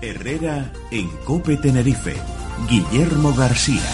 Herrera en COPE Tenerife. Guillermo García.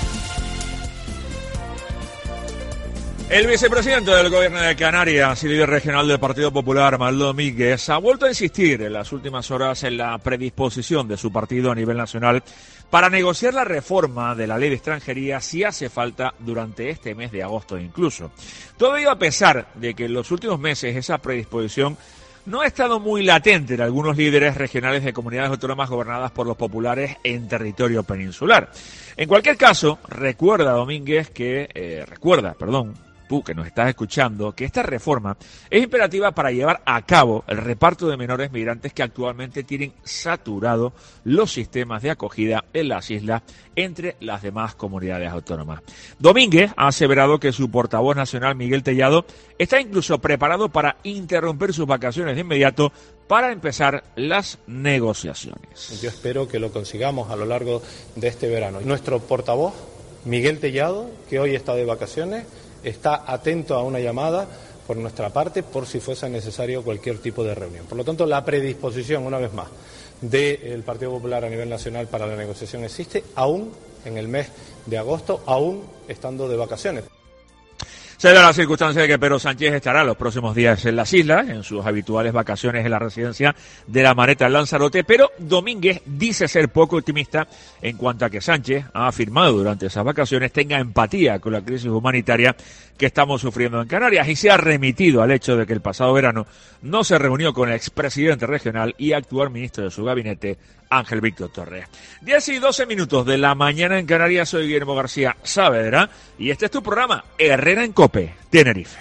El vicepresidente del Gobierno de Canarias y líder regional del Partido Popular, Manuel Domínguez, ha vuelto a insistir en las últimas horas en la predisposición de su partido a nivel nacional para negociar la reforma de la ley de extranjería si hace falta durante este mes de agosto incluso. Todo ello a pesar de que en los últimos meses esa predisposición no ha estado muy latente en algunos líderes regionales de comunidades autónomas gobernadas por los populares en territorio peninsular. En cualquier caso, Domínguez que tú que nos estás escuchando, que esta reforma es imperativa para llevar a cabo el reparto de menores migrantes que actualmente tienen saturado los sistemas de acogida en las islas entre las demás comunidades autónomas. Domínguez ha aseverado que su portavoz nacional, Miguel Tellado, está incluso preparado para interrumpir sus vacaciones de inmediato para empezar las negociaciones. Yo espero que lo consigamos a lo largo de este verano. Nuestro portavoz, Miguel Tellado, que hoy está de vacaciones, está atento a una llamada por nuestra parte por si fuese necesario cualquier tipo de reunión. Por lo tanto, la predisposición, una vez más, del Partido Popular a nivel nacional para la negociación existe, aún en el mes de agosto, aún estando de vacaciones. Se da la circunstancia de que Pedro Sánchez estará los próximos días en las islas, en sus habituales vacaciones en la residencia de la Maneta en Lanzarote, pero Domínguez dice ser poco optimista en cuanto a que Sánchez ha afirmado durante esas vacaciones tenga empatía con la crisis humanitaria que estamos sufriendo en Canarias y se ha remitido al hecho de que el pasado verano no se reunió con el expresidente regional y actual ministro de su gabinete, Ángel Víctor Torres. 10 y 12 minutos de la mañana en Canarias, soy Guillermo García Saavedra y este es tu programa Herrera en COPE Tenerife.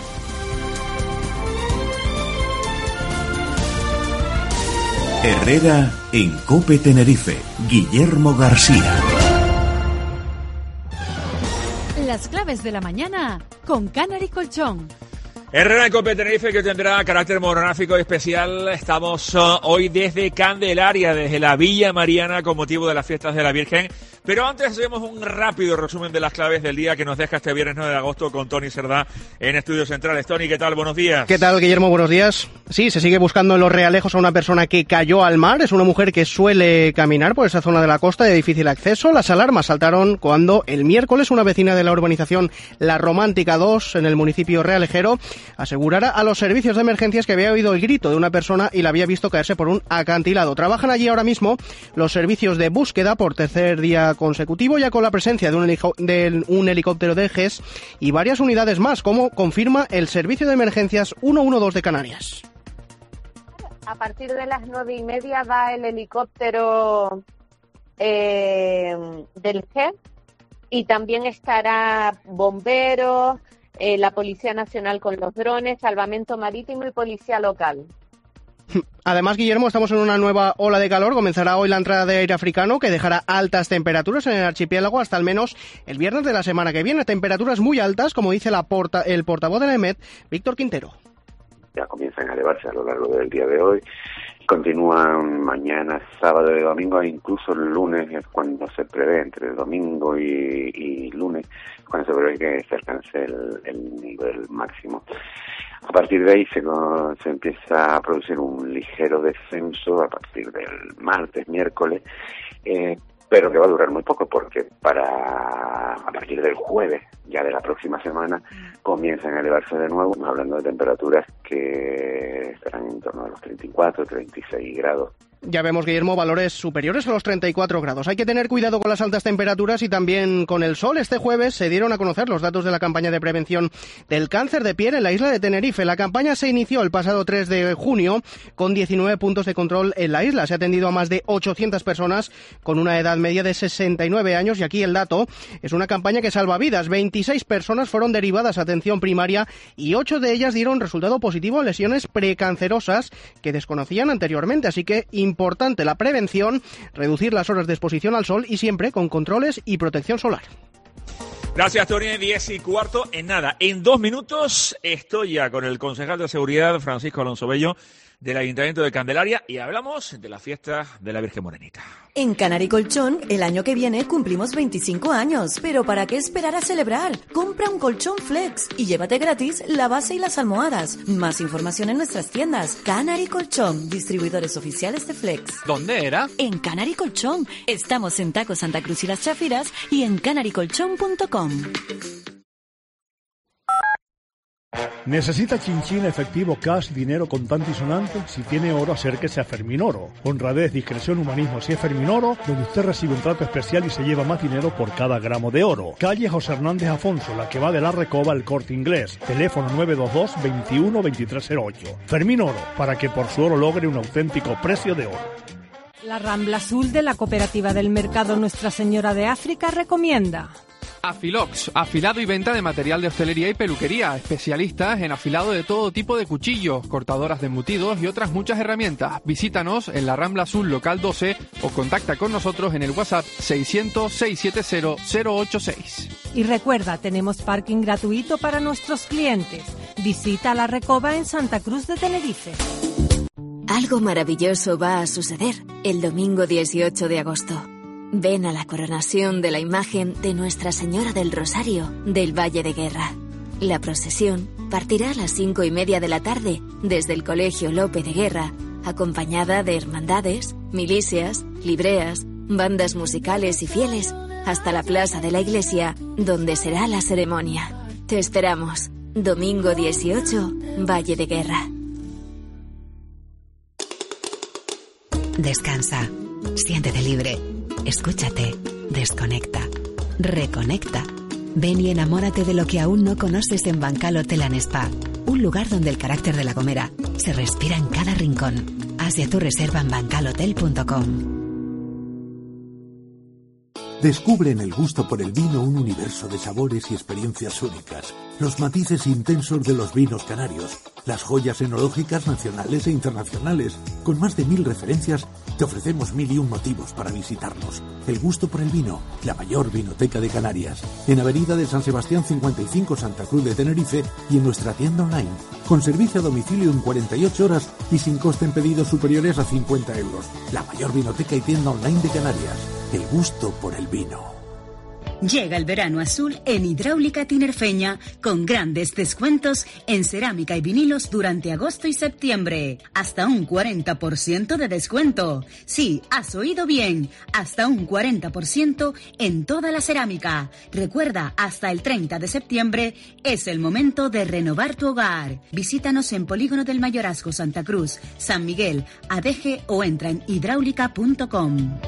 Herrera en COPE Tenerife. Guillermo García. Las claves de la mañana con Canary Colchón. Herrera en COPE Tenerife, que tendrá carácter monográfico y especial. Estamos hoy desde Candelaria, desde la Villa Mariana, con motivo de las fiestas de la Virgen. Pero antes hacemos un rápido resumen de las claves del día que nos deja este viernes 9 de agosto con Tony Cerdá en Estudios Centrales. Tony, ¿qué tal? Buenos días. ¿Qué tal, Guillermo? Buenos días. Sí, se sigue buscando en Los Realejos a una persona que cayó al mar. Es una mujer que suele caminar por esa zona de la costa de difícil acceso. Las alarmas saltaron cuando el miércoles una vecina de la urbanización La Romántica 2, en el municipio realejero, asegurara a los servicios de emergencias que había oído el grito de una persona y la había visto caerse por un acantilado. Trabajan allí ahora mismo los servicios de búsqueda por tercer día consecutivo, ya con la presencia de un helicóptero de GES y varias unidades más, como confirma el Servicio de Emergencias 112 de Canarias. A partir de las 9:30 va el helicóptero del GES y también estará bomberos, la Policía Nacional con los drones, Salvamento Marítimo y Policía Local. Además, Guillermo, estamos en una nueva ola de calor. Comenzará hoy la entrada de aire africano que dejará altas temperaturas en el archipiélago hasta al menos el viernes de la semana que viene. Temperaturas muy altas, como dice el portavoz de la EMET, Víctor Quintero. Ya comienzan a elevarse a lo largo del día de hoy. Continúan mañana, sábado y domingo, e incluso el lunes es cuando se prevé, entre domingo y lunes, cuando se prevé que se alcance el nivel máximo. A partir de ahí se empieza a producir un ligero descenso a partir del martes, miércoles, pero que va a durar muy poco porque a partir del jueves, ya de la próxima semana, comienzan a elevarse de nuevo, hablando de temperaturas que estarán en torno a los 34, 36 grados. Ya vemos, Guillermo, valores superiores a los 34 grados. Hay que tener cuidado con las altas temperaturas y también con el sol. Este jueves se dieron a conocer los datos de la campaña de prevención del cáncer de piel en la isla de Tenerife. La campaña se inició el pasado 3 de junio con 19 puntos de control en la isla. Se ha atendido a más de 800 personas con una edad media de 69 años y aquí el dato es una campaña que salva vidas. 26 personas fueron derivadas a atención primaria y 8 de ellas dieron resultado positivo en lesiones precancerosas que desconocían anteriormente. Así que importante la prevención, reducir las horas de exposición al sol y siempre con controles y protección solar. Gracias, Tony. 10:15. En nada, en 2 minutos estoy ya con el concejal de Seguridad, Francisco Alonso Bello, del Ayuntamiento de Candelaria y hablamos de la fiesta de la Virgen Morenita. En Canary Colchón, el año que viene cumplimos 25 años, pero ¿para qué esperar a celebrar? Compra un colchón Flex y llévate gratis la base y las almohadas. Más información en nuestras tiendas. Canary Colchón, distribuidores oficiales de Flex. ¿Dónde era? En Canary Colchón. Estamos en Taco Santa Cruz y Las Chafiras y en canarycolchón.com. ¿Necesita chinchín, efectivo, cash, dinero contante y sonante? Si tiene oro, acérquese a Fermín Oro. Honradez, discreción, humanismo. Si es Fermín Oro, donde usted recibe un trato especial y se lleva más dinero por cada gramo de oro. Calle José Hernández Afonso, la que va de la Recoba al Corte Inglés. Teléfono 922 21 2308. Fermín Oro, para que por su oro logre un auténtico precio de oro. La Rambla Azul de la Cooperativa del Mercado Nuestra Señora de África recomienda Afilox, afilado y venta de material de hostelería y peluquería, especialistas en afilado de todo tipo de cuchillos, cortadoras de embutidos y otras muchas herramientas. Visítanos en la Rambla Azul local 12 o contacta con nosotros en el WhatsApp 600-670-086. Y recuerda, tenemos parking gratuito para nuestros clientes. Visita La Recoba en Santa Cruz de Tenerife. Algo maravilloso va a suceder el domingo 18 de agosto. Ven a la coronación de la imagen de Nuestra Señora del Rosario del Valle de Guerra. La procesión partirá a las 5:30 de la tarde desde el Colegio Lope de Guerra, acompañada de hermandades, milicias, libreas, bandas musicales y fieles, hasta la plaza de la iglesia, donde será la ceremonia. Te esperamos. Domingo 18, Valle de Guerra. Descansa. Siéntete libre. Escúchate, desconecta, reconecta. Ven y enamórate de lo que aún no conoces en Bancal Hotel & Spa, un lugar donde el carácter de La Gomera se respira en cada rincón. Haz ya tu reserva en bancalhotel.com. Descubre en el gusto por el vino un universo de sabores y experiencias únicas, los matices intensos de los vinos canarios, las joyas enológicas nacionales e internacionales. Con más de 1000 referencias, te ofrecemos 1001 motivos para visitarnos. El gusto por el vino, la mayor vinoteca de Canarias. En Avenida de San Sebastián 55, Santa Cruz de Tenerife, y en nuestra tienda online, con servicio a domicilio en 48 horas y sin coste en pedidos superiores a 50 euros. La mayor vinoteca y tienda online de Canarias. El gusto por el vino. Llega el verano azul en Hidráulica Tinerfeña con grandes descuentos en cerámica y vinilos durante agosto y septiembre. Hasta un 40% de descuento. Sí, has oído bien. Hasta un 40% en toda la cerámica. Recuerda, hasta el 30 de septiembre es el momento de renovar tu hogar. Visítanos en Polígono del Mayorazgo, Santa Cruz, San Miguel, Adeje o entra en hidráulica.com.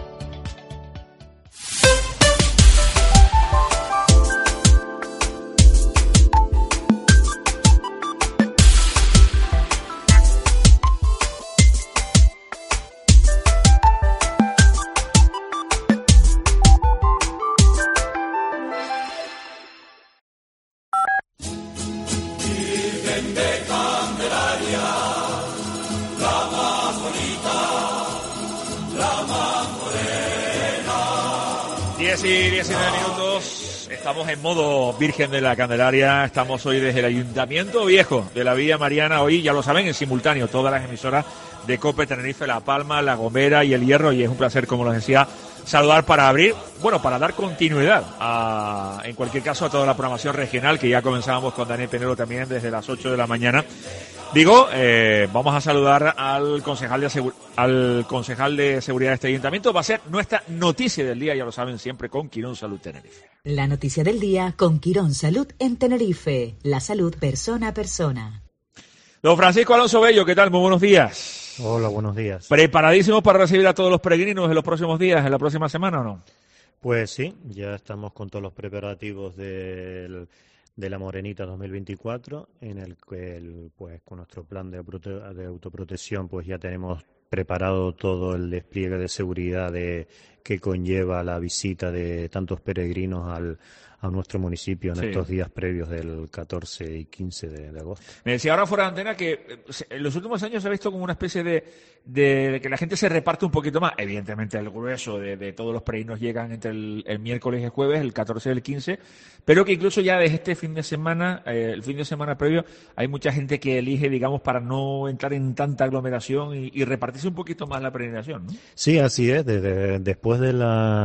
Y 19 minutos, estamos en modo Virgen de la Candelaria, estamos hoy desde el Ayuntamiento Viejo de la Villa Mariana, hoy ya lo saben, en simultáneo todas las emisoras de COPE, Tenerife, La Palma, La Gomera y El Hierro, y es un placer, como les decía, saludar para abrir, bueno, para dar continuidad en cualquier caso a toda la programación regional, que ya comenzábamos con Daniel Penelo también desde las 8 de la mañana. Vamos a saludar al concejal de seguridad de este ayuntamiento. Va a ser nuestra noticia del día, ya lo saben, siempre con Quirón Salud Tenerife. La noticia del día con Quirón Salud en Tenerife. La salud persona a persona. Don Francisco Alonso Bello, ¿qué tal? Muy buenos días. Hola, buenos días. ¿Preparadísimos para recibir a todos los peregrinos en los próximos días, en la próxima semana o no? Pues sí, ya estamos con todos los preparativos de la Morenita 2024, en el que pues con nuestro plan de autoprotección pues ya tenemos preparado todo el despliegue de seguridad que que conlleva la visita de tantos peregrinos a nuestro municipio en estos días previos del 14 y 15 de agosto. Me decía ahora fuera de antena que en los últimos años se ha visto como una especie de que la gente se reparte un poquito más. Evidentemente el grueso de todos los peregrinos llegan entre el miércoles y el jueves, el 14 y el 15, pero que incluso ya desde este fin de semana, el fin de semana previo, hay mucha gente que elige, digamos, para no entrar en tanta aglomeración y repartirse un poquito más la peregrinación, ¿no? Sí, así es. Después de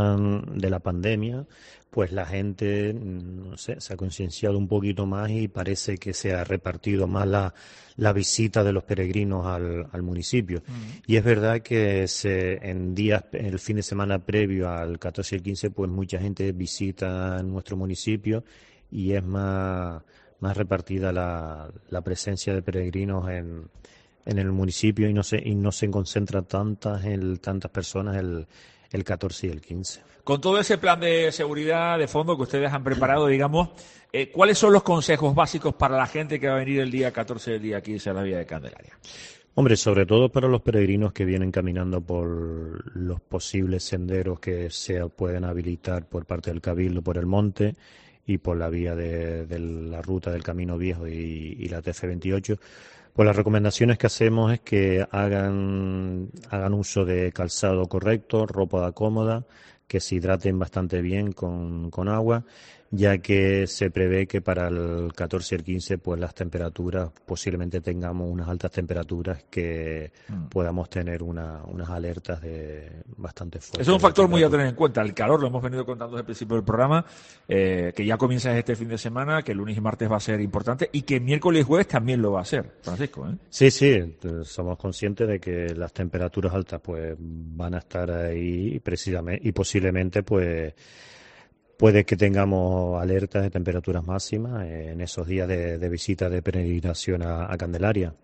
la pandemia, pues la gente, no sé, se ha concienciado un poquito más y parece que se ha repartido más la visita de los peregrinos al municipio. Y es verdad que en el fin de semana previo al 14 y el 15, pues mucha gente visita nuestro municipio y es más repartida la presencia de peregrinos en el municipio y no se concentra tantas personas el 14 y el 15. Con todo ese plan de seguridad de fondo que ustedes han preparado, digamos, ¿cuáles son los consejos básicos para la gente que va a venir el día 14 y el día 15 a la Vía de Candelaria? Hombre, sobre todo para los peregrinos que vienen caminando por los posibles senderos que se pueden habilitar por parte del Cabildo, por el monte y por la vía de la ruta del Camino Viejo y la TF28. Pues las recomendaciones que hacemos es que hagan uso de calzado correcto, ropa cómoda, que se hidraten bastante bien con agua, ya que se prevé que para el 14 y el 15 pues las temperaturas, posiblemente tengamos unas altas temperaturas que podamos tener unas alertas bastante fuertes. Es un factor muy a tener en cuenta, el calor, lo hemos venido contando desde el principio del programa, que ya comienza este fin de semana, que el lunes y martes va a ser importante y que miércoles y jueves también lo va a ser, Francisco, ¿eh? Sí, somos conscientes de que las temperaturas altas pues van a estar ahí precisamente y posiblemente pues puede que tengamos alertas de temperaturas máximas en esos días de visita de peregrinación a Candelaria.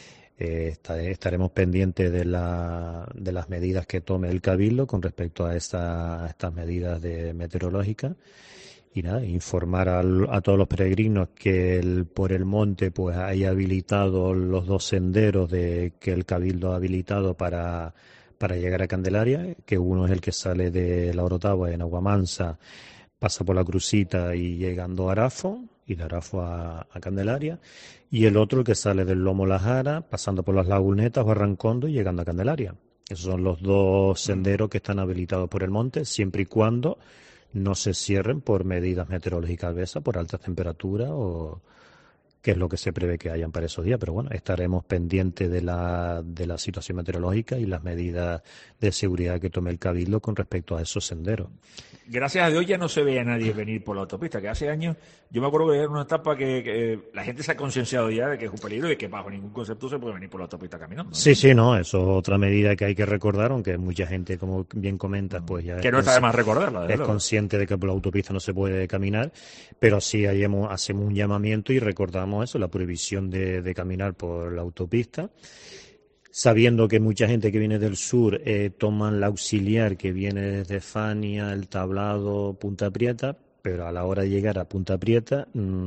Estaremos pendientes de las medidas que tome el Cabildo con respecto a estas medidas meteorológicas y nada, informar a todos los peregrinos que por el monte pues hay habilitado los 2 senderos que el Cabildo ha habilitado para llegar a Candelaria, que uno es el que sale de la Orotava en Aguamansa, pasa por la Crucita y llegando a Arafo, y de Arafo a Candelaria, y el otro el que sale del Lomo La Jara, pasando por las Lagunetas, Barrancondo y llegando a Candelaria. Esos son los 2 senderos que están habilitados por el monte, siempre y cuando no se cierren por medidas meteorológicas adversas, por altas temperaturas o que es lo que se prevé que hayan para esos días, pero bueno, estaremos pendientes de la situación meteorológica y las medidas de seguridad que tome el Cabildo con respecto a esos senderos. Gracias a Dios ya no se veía a nadie venir por la autopista, que hace años, yo me acuerdo que era una etapa que la gente se ha concienciado ya de que es un peligro y que bajo ningún concepto se puede venir por la autopista caminando, ¿no? Sí, no, eso es otra medida que hay que recordar, aunque mucha gente, como bien comentas, pues ya que no está de más recordarla. Es consciente de que por la autopista no se puede caminar, pero sí hacemos un llamamiento y recordamos eso, la prohibición de caminar por la autopista, sabiendo que mucha gente que viene del sur toman la auxiliar que viene desde Fania, El Tablado, Punta Prieta, pero a la hora de llegar a Punta Prieta,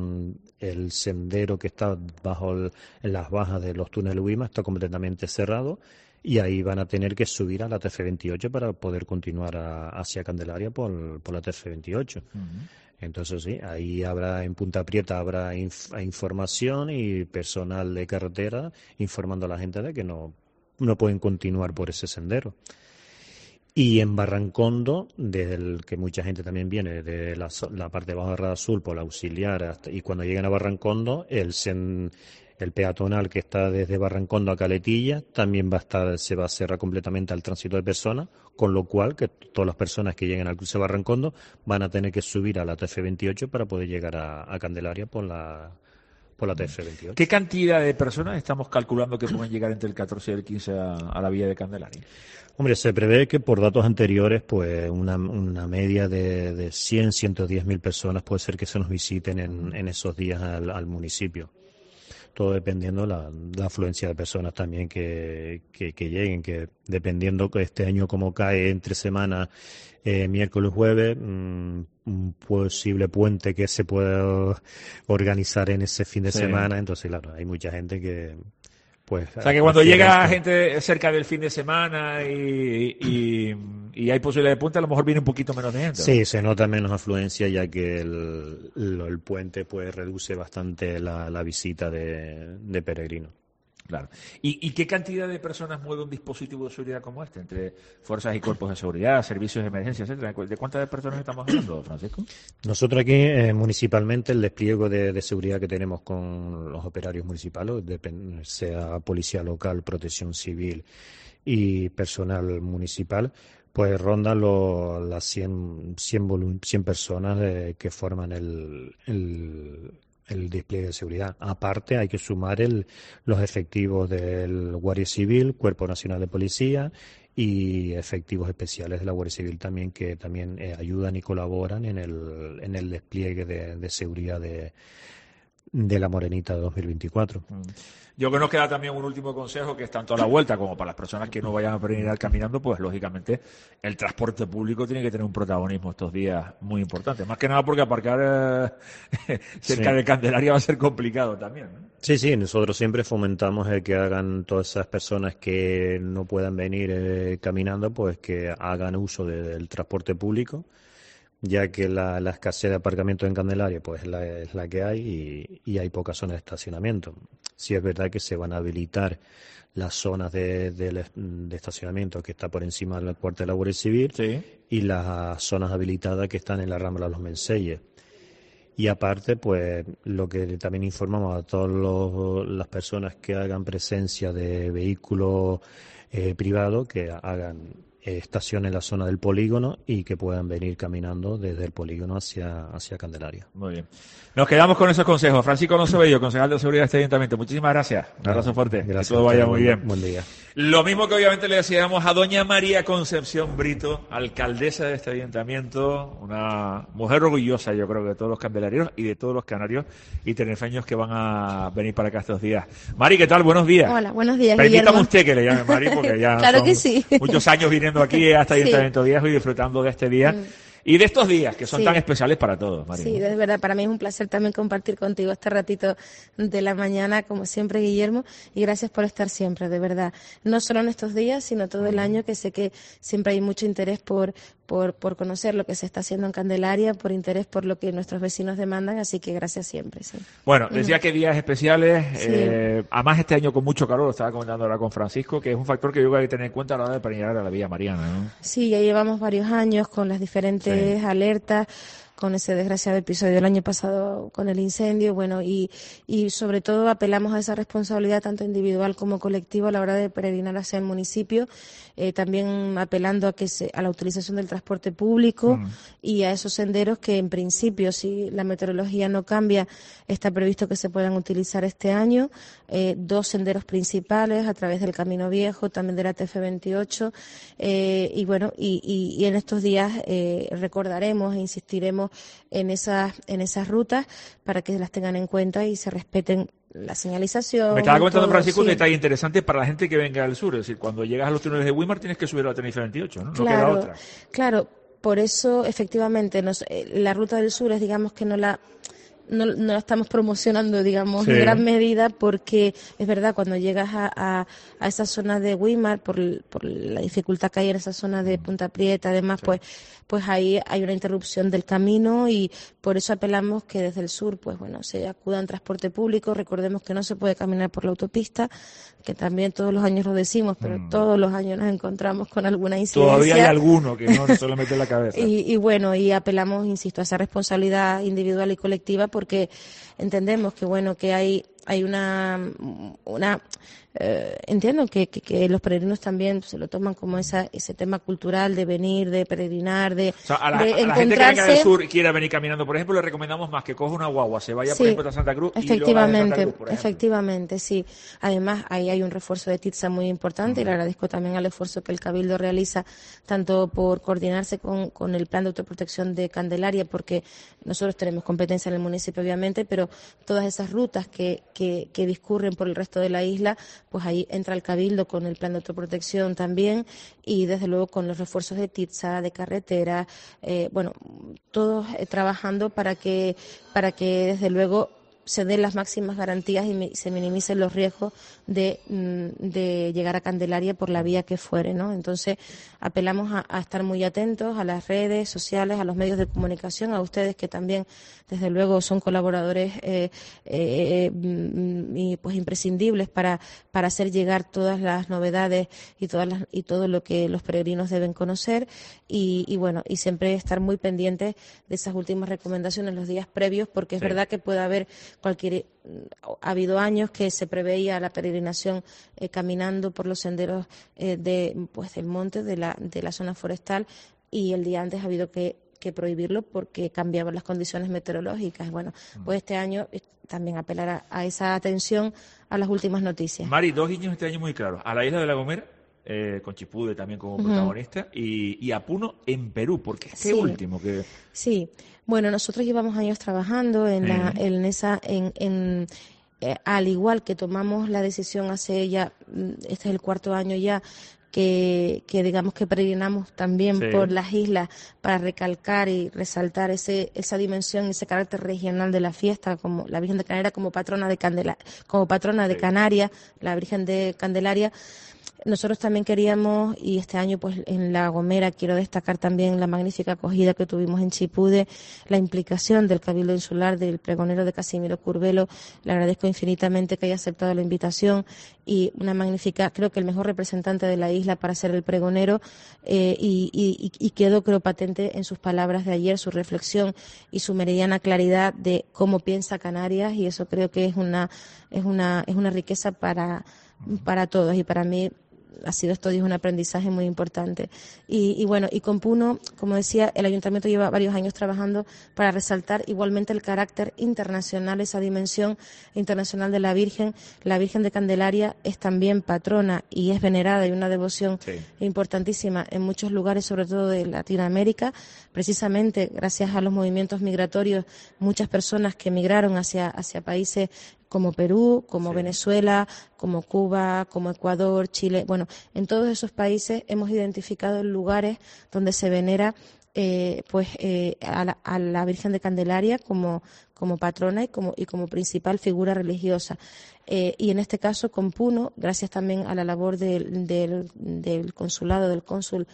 el sendero que está en las bajas de los túneles Huima está completamente cerrado y ahí van a tener que subir a la TF28 para poder continuar hacia Candelaria por la TF28. Entonces sí, ahí en Punta Prieta habrá información y personal de carretera informando a la gente de que no pueden continuar por ese sendero. Y en Barrancondo, desde el que mucha gente también viene de la parte de Baja Rada Azul por la auxiliar, y cuando lleguen a Barrancondo, el peatonal que está desde Barrancondo a Caletilla también se va a cerrar completamente al tránsito de personas, con lo cual que todas las personas que lleguen al cruce de Barrancondo van a tener que subir a la TF28 para poder llegar a Candelaria por la TF28. ¿Qué cantidad de personas estamos calculando que pueden llegar entre el 14 y el 15 a la Vía de Candelaria? Hombre, se prevé que por datos anteriores, pues una media de 110.000 personas puede ser que se nos visiten en esos días al municipio. Todo dependiendo la afluencia de personas también que lleguen, que dependiendo que este año como cae entre semana, miércoles, jueves, un posible puente que se pueda organizar en ese fin de semana, entonces claro, hay mucha gente que pues... O sea que cuando llega gente cerca del fin de semana y y hay posibilidad de puente, a lo mejor viene un poquito menos de gente. Sí, se nota menos afluencia ya que el puente pues reduce bastante la visita de peregrinos. Claro. ¿Y qué cantidad de personas mueve un dispositivo de seguridad como este? Entre fuerzas y cuerpos de seguridad, servicios de emergencia, etcétera. ¿De cuántas personas estamos hablando, Francisco? Nosotros aquí, municipalmente, el despliegue de seguridad que tenemos con los operarios municipales, sea policía local, protección civil y personal municipal, pues rondan las 100 personas que forman el despliegue de seguridad. Aparte, hay que sumar los efectivos del Guardia Civil, Cuerpo Nacional de Policía y efectivos especiales de la Guardia Civil también, que también ayudan y colaboran en el despliegue de seguridad de la Morenita de 2024. Yo creo que nos queda también un último consejo, que es tanto a la vuelta como para las personas que no vayan a peregrinar caminando, pues lógicamente el transporte público tiene que tener un protagonismo estos días muy importante. Más que nada porque aparcar cerca de Candelaria va a ser complicado también, ¿no? Sí, nosotros siempre fomentamos el que hagan todas esas personas que no puedan venir caminando, pues que hagan uso del transporte público, ya que la escasez de aparcamiento en Candelaria pues es la que hay y hay pocas zonas de estacionamiento. Sí es verdad que se van a habilitar las zonas de estacionamiento que está por encima del cuartel de la Guardia Civil y las zonas habilitadas que están en la Rambla de los Menseyes. Y aparte, pues lo que también informamos a todas las personas que hagan presencia de vehículos privados, que estación en la zona del polígono y que puedan venir caminando desde el polígono hacia Candelaria. Muy bien. Nos quedamos con esos consejos. Francisco Alonso Bello, concejal de seguridad de este ayuntamiento. Muchísimas gracias. Un abrazo fuerte. Gracias. Que todo vaya muy bien. Buen día. Lo mismo que obviamente le deseamos a doña María Concepción Brito, alcaldesa de este ayuntamiento, una mujer orgullosa, yo creo, de todos los candelarios y de todos los canarios y teneriffeños que van a venir para acá estos días. Mari, ¿qué tal? Buenos días. Hola, buenos días, Permítame Guillermo. usted que le llame Mari, porque ya claro son que sí. muchos años viniendo aquí a este ayuntamiento viejo y disfrutando de este día. Y de estos días, que son tan especiales para todos, María. Sí, de verdad, para mí es un placer también compartir contigo este ratito de la mañana, como siempre, Guillermo, y gracias por estar siempre, de verdad. No solo en estos días, sino todo el año, que sé que siempre hay mucho interés por conocer lo que se está haciendo en Candelaria, por interés por lo que nuestros vecinos demandan, así que gracias siempre, sí. Bueno, decía que días especiales, además este año con mucho calor, lo estaba comentando ahora con Francisco, que es un factor que yo creo que hay que tener en cuenta a la hora de peregrinar a la Villa Mariana, ¿no? Sí, ya llevamos varios años con las diferentes alertas, con ese desgraciado episodio del año pasado con el incendio, bueno, y sobre todo apelamos a esa responsabilidad tanto individual como colectiva a la hora de peregrinar hacia el municipio, también apelando a la utilización del transporte público y a esos senderos que en principio, si la meteorología no cambia, está previsto que se puedan utilizar este año, 2 senderos principales a través del Camino Viejo, también de la TF28, y bueno, y en estos días recordaremos e insistiremos en esas rutas para que las tengan en cuenta y se respeten la señalización. Me estaba comentando Francisco un detalle interesante para la gente que venga del sur, es decir, cuando llegas a los túneles de Weimar tienes que subir a la Tenerife 28, ¿no? Claro, no queda otra. Claro, por eso efectivamente la ruta del sur es, digamos, que no la estamos promocionando, digamos, en gran medida, porque es verdad, cuando llegas a esa zona de Weimar, por la dificultad que hay en esa zona de Punta Prieta, además, pues ahí hay una interrupción del camino y por eso apelamos que desde el sur, pues bueno, se acuda en transporte público. Recordemos que no se puede caminar por la autopista, que también todos los años lo decimos, pero todos los años nos encontramos con alguna incidencia. Todavía hay alguno que no se le mete en la cabeza. Y bueno, y apelamos, insisto, a esa responsabilidad individual y colectiva, porque entendemos que bueno, que hay entiendo que los peregrinos también se lo toman como ese tema cultural de venir, de peregrinar, de a la encontrarse. gente que venga del sur y quiera venir caminando, por ejemplo, le recomendamos más que coja una guagua, se vaya por ejemplo a Santa Cruz y luego a Santa Cruz, por ejemplo. Efectivamente, sí. Además, ahí hay un refuerzo de TITSA muy importante y le agradezco también al esfuerzo que el Cabildo realiza, tanto por coordinarse con el Plan de Autoprotección de Candelaria, porque nosotros tenemos competencia en el municipio, obviamente, pero todas esas rutas que discurren por el resto de la isla, pues ahí entra el Cabildo con el plan de autoprotección también y desde luego con los refuerzos de TITSA, de carretera, bueno, todos trabajando para que desde luego se den las máximas garantías y se minimicen los riesgos de llegar a Candelaria por la vía que fuere, ¿no? Entonces, apelamos a estar muy atentos a las redes sociales, a los medios de comunicación, a ustedes que también, desde luego, son colaboradores y pues imprescindibles para hacer llegar todas las novedades y todo lo que los peregrinos deben conocer y bueno, y siempre estar muy pendientes de esas últimas recomendaciones los días previos, porque es verdad que puede haber ha habido años que se preveía la peregrinación caminando por los senderos del monte, de la zona forestal, y el día antes ha habido que prohibirlo porque cambiaban las condiciones meteorológicas. Bueno, pues este año también apelar a esa atención a las últimas noticias. Mari, 2 guiños este año muy claros: a la isla de La Gomera, con Chipude también como protagonista, y a Puno en Perú, porque este último que... Sí, bueno, nosotros llevamos años trabajando al igual que tomamos la decisión hace ya, este es el 4º año ya, que digamos que peregrinamos también por las islas para recalcar y resaltar esa dimensión, ese carácter regional de la fiesta, como la Virgen de Canarias como patrona de Canarias, la Virgen de Candelaria. Nosotros también queríamos, y este año pues en La Gomera quiero destacar también la magnífica acogida que tuvimos en Chipude, la implicación del Cabildo Insular, del pregonero de Casimiro Curvelo. Le agradezco infinitamente que haya aceptado la invitación, y una magnífica, creo que el mejor representante de la isla para ser el pregonero, y quedó, creo, patente en sus palabras de ayer, su reflexión y su meridiana claridad de cómo piensa Canarias, y eso creo que es una riqueza para todos, y para mí ha sido estos días un aprendizaje muy importante. Y bueno, y con Puno, como decía, el Ayuntamiento lleva varios años trabajando para resaltar igualmente el carácter internacional, esa dimensión internacional de la Virgen. La Virgen de Candelaria es también patrona y es venerada, y una devoción importantísima en muchos lugares, sobre todo de Latinoamérica. Precisamente gracias a los movimientos migratorios, muchas personas que emigraron hacia países como Perú, como Venezuela, como Cuba, como Ecuador, Chile. Bueno, en todos esos países hemos identificado lugares donde se venera a la Virgen de Candelaria como patrona y como principal figura religiosa. Y en este caso con Puno, gracias también a la labor del consulado, del cónsul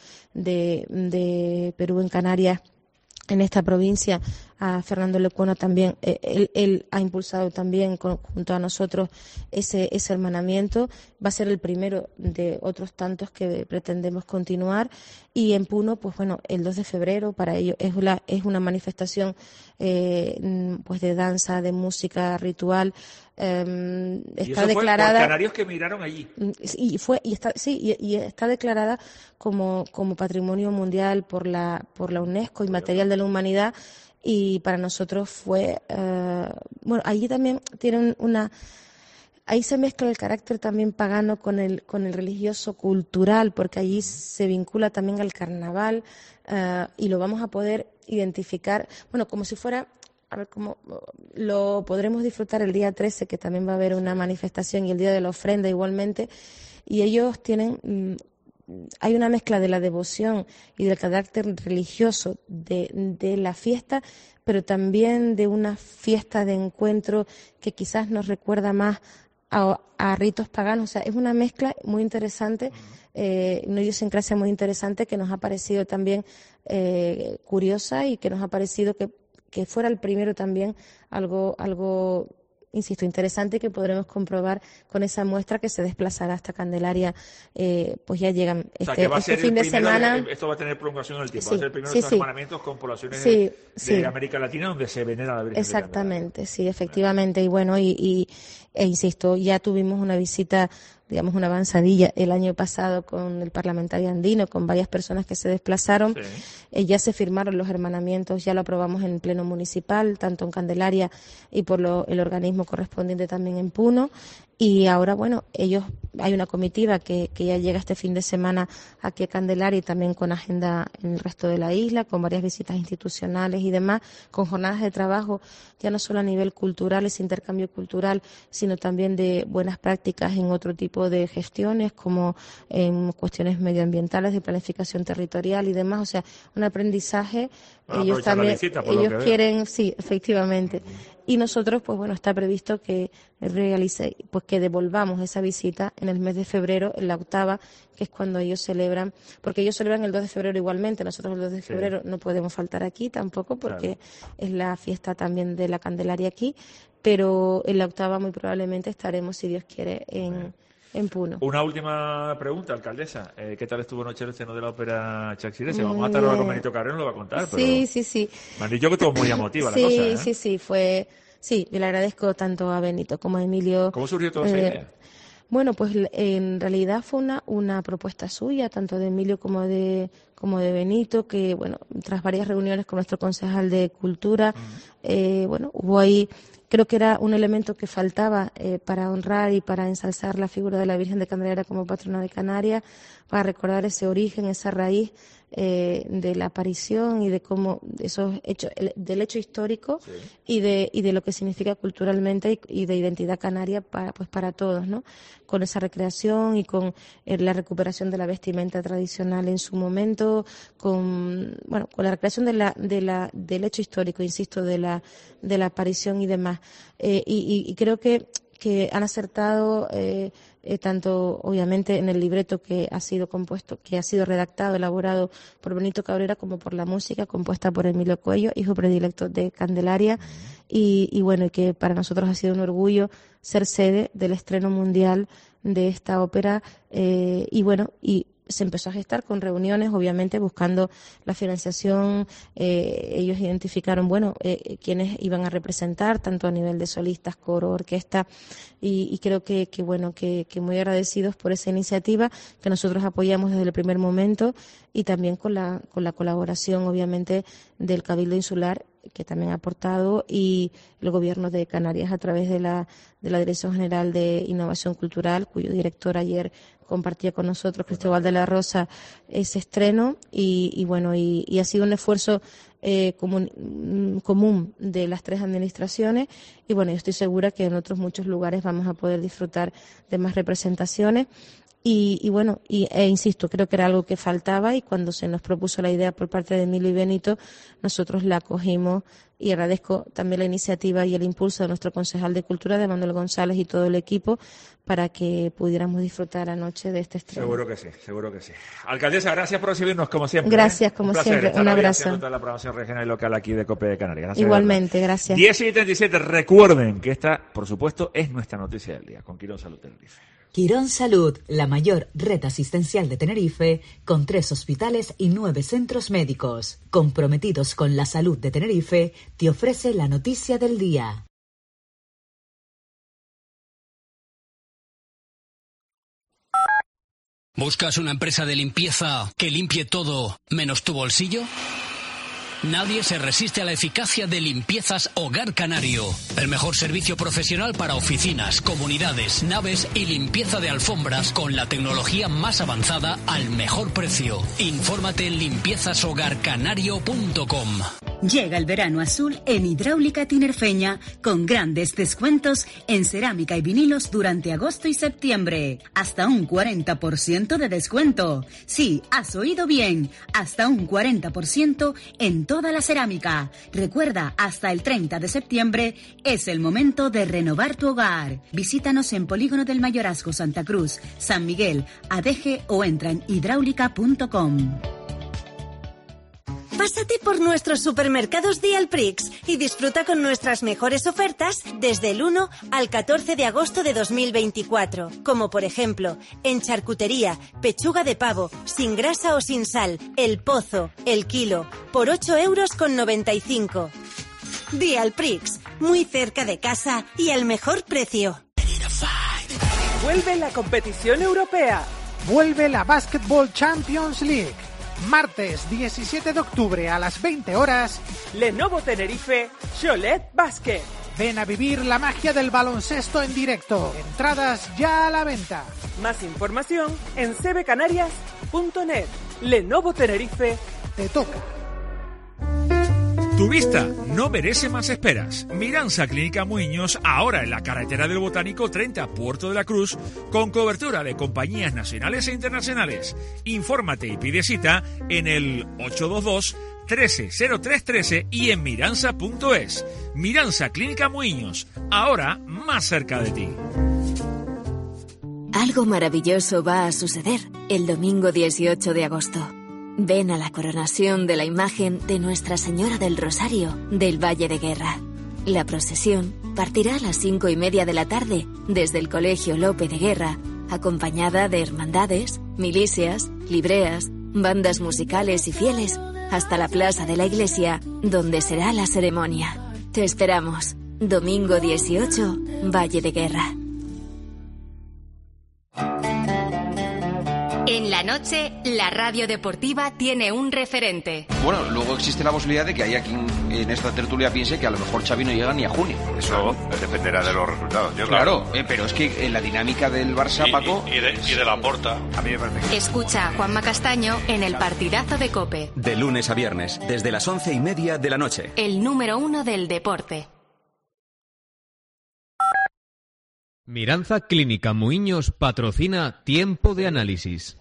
de Perú en Canarias, en esta provincia, a Fernando Lecuona también, él ha impulsado también junto a nosotros ese hermanamiento. Va a ser el primero de otros tantos que pretendemos continuar. Y en Puno, pues bueno, el 2 de febrero para ellos es una manifestación pues de danza, de música ritual. Está declarada por canarios que emigraron allí. Y está declarada como patrimonio mundial por la UNESCO y material de la humanidad. Y para nosotros fue bueno, allí también tienen ahí se mezcla el carácter también pagano con el religioso cultural, porque allí se vincula también al carnaval, y lo vamos a poder identificar, bueno, como si fuera, a ver cómo lo podremos disfrutar el día 13, que también va a haber una manifestación, y el día de la ofrenda igualmente, y ellos tienen hay una mezcla de la devoción y del carácter religioso de la fiesta, pero también de una fiesta de encuentro que quizás nos recuerda más a ritos paganos. O sea, es una mezcla muy interesante, una idiosincrasia muy interesante que nos ha parecido también curiosa, y que nos ha parecido que fuera el primero también algo insisto, interesante, que podremos comprobar con esa muestra que se desplazará hasta Candelaria. Pues ya llegan este fin de semana. Esto va a tener prolongación en el tiempo. Va a ser el primero de los hermanamientos con poblaciones de América Latina donde se venera la Virgen. Exactamente, sí, efectivamente. Y bueno, insisto, ya tuvimos una visita, digamos, una avanzadilla el año pasado con el parlamentario andino, con varias personas que se desplazaron. Ya se firmaron los hermanamientos, ya lo aprobamos en el pleno municipal, tanto en Candelaria y por el organismo correspondiente también en Puno. Y ahora, bueno, hay una comitiva que ya llega este fin de semana aquí a Candelaria, y también con agenda en el resto de la isla, con varias visitas institucionales y demás, con jornadas de trabajo, ya no solo a nivel cultural, ese intercambio cultural, sino también de buenas prácticas en otro tipo de gestiones, como en cuestiones medioambientales, de planificación territorial y demás. O sea, un aprendizaje. Ellos también, ellos quieren, sí, efectivamente. y nosotros, pues bueno, está previsto que que devolvamos esa visita en el mes de febrero, en la octava, que es cuando ellos celebran, porque ellos celebran el 2 de febrero igualmente, nosotros el 2 de febrero no podemos faltar aquí tampoco, porque es la fiesta también de la Candelaria aquí, pero en la octava muy probablemente estaremos, si Dios quiere, en Puno. Una última pregunta, alcaldesa. ¿Qué tal estuvo anoche el estreno de la ópera Chaxirense? Vamos a estar ahora con Benito Carrero, lo va a contar. Sí. Me han dicho que estuvo muy emotiva la cosa, Sí, fue... Sí, yo le agradezco tanto a Benito como a Emilio. ¿Cómo surgió toda esa idea? Bueno, pues en realidad fue una propuesta suya, tanto de Emilio como de Benito, que bueno, tras varias reuniones con nuestro concejal de Cultura, hubo ahí, creo que era un elemento que faltaba para honrar y para ensalzar la figura de la Virgen de Candelaria como patrona de Canarias, para recordar ese origen, esa raíz de la aparición y de cómo esos hechos, del hecho histórico y de lo que significa culturalmente y de identidad canaria para todos, ¿no? Con esa recreación y con la recuperación de la vestimenta tradicional en su momento, con la recreación del hecho histórico, insisto, de la aparición y demás. Y creo que han acertado tanto obviamente en el libreto que ha sido compuesto, que ha sido redactado, elaborado por Benito Cabrera, como por la música compuesta por Emilio Cuello, hijo predilecto de Candelaria, y que para nosotros ha sido un orgullo ser sede del estreno mundial de esta ópera, y se empezó a gestar con reuniones, obviamente buscando la financiación. Ellos identificaron, quiénes iban a representar, tanto a nivel de solistas, coro, orquesta, y creo que muy agradecidos por esa iniciativa que nosotros apoyamos desde el primer momento, y también con la colaboración, obviamente, del Cabildo Insular, que también ha aportado, y el Gobierno de Canarias a través de la Dirección General de Innovación Cultural, cuyo director ayer compartía con nosotros, Cristóbal de la Rosa, ese estreno, y ha sido un esfuerzo común de las tres administraciones, y yo estoy segura que en otros muchos lugares vamos a poder disfrutar de más representaciones. Insisto, creo que era algo que faltaba, y cuando se nos propuso la idea por parte de Emilio y Benito, nosotros la acogimos, y agradezco también la iniciativa y el impulso de nuestro concejal de Cultura, de Manuel González, y todo el equipo, para que pudiéramos disfrutar anoche de este estreno. Seguro que sí. Alcaldesa, gracias por recibirnos como siempre. Gracias, como siempre. Un abrazo. Toda la programación regional y local aquí de COPE de Canarias. Gracias. Igualmente, gracias. 10:37. Recuerden que esta, por supuesto, es nuestra noticia del día con Quirón Salud Tenerife. Quirón Salud, la mayor red asistencial de Tenerife, con 3 hospitales y 9 centros médicos. Comprometidos con la salud de Tenerife, te ofrece la noticia del día. ¿Buscas una empresa de limpieza que limpie todo menos tu bolsillo? Nadie se resiste a la eficacia de Limpiezas Hogar Canario. El mejor servicio profesional para oficinas, comunidades, naves y limpieza de alfombras con la tecnología más avanzada al mejor precio. Infórmate en limpiezashogarcanario.com. Llega el verano azul en Hidráulica Tinerfeña con grandes descuentos en cerámica y vinilos durante agosto y septiembre. Hasta un 40% de descuento. Sí, has oído bien. Hasta un 40% en toda la cerámica. Recuerda, hasta el 30 de septiembre es el momento de renovar tu hogar. Visítanos en Polígono del Mayorazgo, Santa Cruz, San Miguel, Adeje o entra en hidráulica.com. Pásate por nuestros supermercados Dialprix y disfruta con nuestras mejores ofertas desde el 1 al 14 de agosto de 2024. Como por ejemplo, en charcutería, pechuga de pavo, sin grasa o sin sal, El Pozo, el kilo, por 8,95 €. Dialprix, muy cerca de casa y al mejor precio. Vuelve la competición europea. Vuelve la Basketball Champions League. Martes 17 de octubre a las 20 horas, Lenovo Tenerife, Cholet Basket. Ven a vivir la magia del baloncesto en directo. Entradas ya a la venta. Más información en cbcanarias.net. Lenovo Tenerife, te toca. Tu vista no merece más esperas. Miranza Clínica Muñoz, ahora en la carretera del Botánico 30, Puerto de la Cruz, con cobertura de compañías nacionales e internacionales. Infórmate y pide cita en el 822 13 03 13 y en miranza.es. Miranza Clínica Muiños, ahora más cerca de ti. Algo maravilloso va a suceder el domingo 18 de agosto. Ven a la coronación de la imagen de Nuestra Señora del Rosario del Valle de Guerra. La procesión partirá a las 5:30 de la tarde desde el Colegio Lope de Guerra, acompañada de hermandades, milicias, libreas, bandas musicales y fieles, hasta la plaza de la iglesia, donde será la ceremonia. Te esperamos. Domingo 18, Valle de Guerra. En la noche, la radio deportiva tiene un referente. Bueno, luego existe la posibilidad de que haya quien en esta tertulia piense que a lo mejor Xavi no llega ni a junio. Eso dependerá de los resultados. Claro, pero es que en la dinámica del Barça, Paco... Y de la Porta, a mí me parece que... Escucha a Juanma Castaño en el partidazo de COPE. De lunes a viernes, desde las 11:30 de la noche. El número 1 del deporte. Miranza Clínica Muiños patrocina Tiempo de Análisis.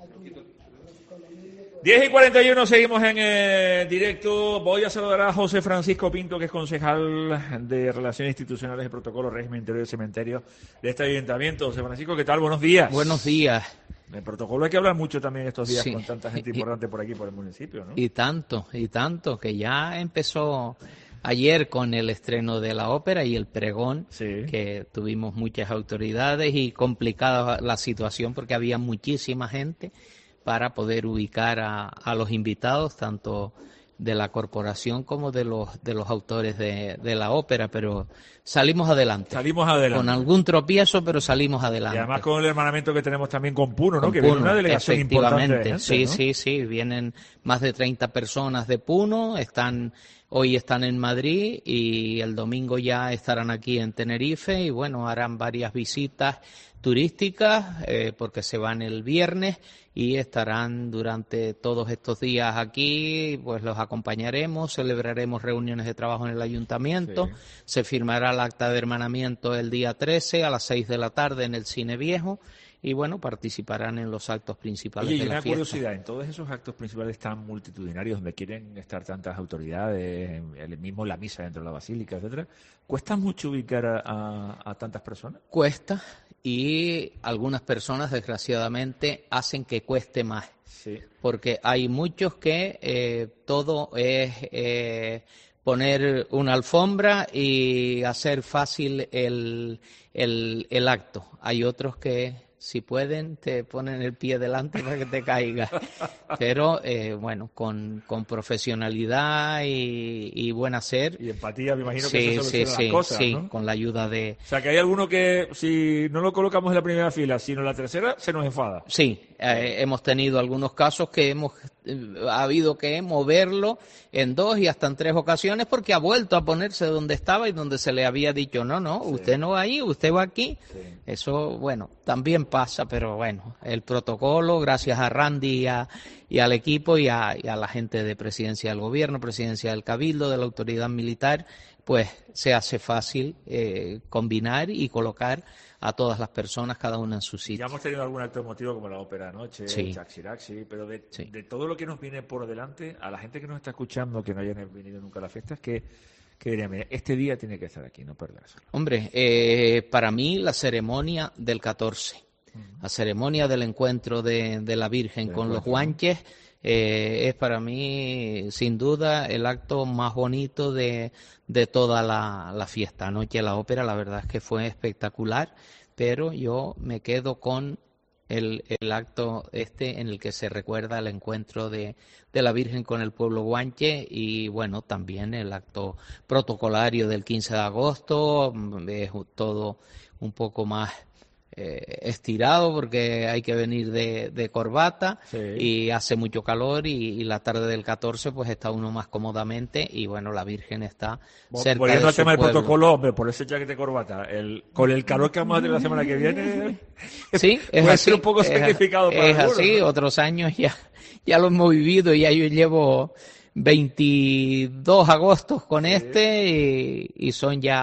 10:41, seguimos en directo. Voy a saludar a José Francisco Pinto, que es concejal de Relaciones Institucionales y Protocolo, Régimen Interior y Cementerio de este ayuntamiento. José Francisco, ¿qué tal? Buenos días. Buenos días. El protocolo hay que hablar mucho también estos días, sí, con tanta gente importante por aquí, por el municipio, ¿no? Y tanto, que ya empezó ayer con el estreno de la ópera y el pregón, sí, que tuvimos muchas autoridades y complicada la situación porque había muchísima gente para poder ubicar a los invitados, tanto de la corporación como de los autores de la ópera, pero salimos adelante. Con algún tropiezo, pero salimos adelante. Y además con el hermanamiento que tenemos también con Puno, ¿no? Que viene una delegación importante de gente, Sí, vienen más de 30 personas de Puno, hoy están en Madrid y el domingo ya estarán aquí en Tenerife y bueno, harán varias visitas turísticas porque se van el viernes y estarán durante todos estos días aquí, pues los acompañaremos, celebraremos reuniones de trabajo en el ayuntamiento, sí, se firmará el acta de hermanamiento el día 13 a las 6 de la tarde en el Cine Viejo y bueno, participarán en los actos principales de la fiesta. Y una curiosidad, en todos esos actos principales tan multitudinarios donde quieren estar tantas autoridades, el mismo la misa dentro de la basílica, etcétera, ¿cuesta mucho ubicar a tantas personas? Cuesta, y algunas personas desgraciadamente hacen que cueste más, sí, porque hay muchos que todo es poner una alfombra y hacer fácil el acto. Hay otros que si pueden te ponen el pie delante para que te caiga, pero bueno, con profesionalidad y buen hacer. Y empatía, me imagino que se solucionan las cosas, ¿no? Con la ayuda de... O sea, que hay alguno que si no lo colocamos en la primera fila, sino en la tercera, se nos enfada. Sí, hemos tenido algunos casos que ha habido que moverlo en 2 y hasta en 3 ocasiones porque ha vuelto a ponerse donde estaba y donde se le había dicho, no, sí, usted no va ahí, usted va aquí. Sí. Eso, bueno, también pasa, pero bueno, el protocolo, gracias a Randy y al equipo y a la gente de Presidencia del Gobierno, Presidencia del Cabildo, de la Autoridad Militar, pues se hace fácil combinar y colocar a todas las personas, cada una en su sitio. Ya hemos tenido algún acto emotivo como la ópera anoche, sí, Chaxiraxi, pero de todo lo que nos viene por delante, a la gente que nos está escuchando, que no hayan venido nunca a las fiestas, que diría, mira, este día tiene que estar aquí, no perdérselo. Hombre, para mí la ceremonia del 14, la ceremonia del encuentro de la Virgen con los guanches, es para mí sin duda el acto más bonito de toda la fiesta. Anoche la ópera la verdad es que fue espectacular, pero yo me quedo con el acto en el que se recuerda el encuentro de la Virgen con el pueblo guanche y bueno, también el acto protocolario del 15 de agosto, es todo un poco más estirado porque hay que venir de corbata, sí, y hace mucho calor y la tarde del 14 pues está uno más cómodamente y bueno, la Virgen está cerca volviendo de al tema del protocolo, hombre, por ese jacket de corbata, con el calor que vamos a tener la semana que viene, sí, es puede así, ser un poco sacrificado para es algunos, así, ¿no? Otros años ya lo hemos vivido, ya yo llevo 22 agostos con y son ya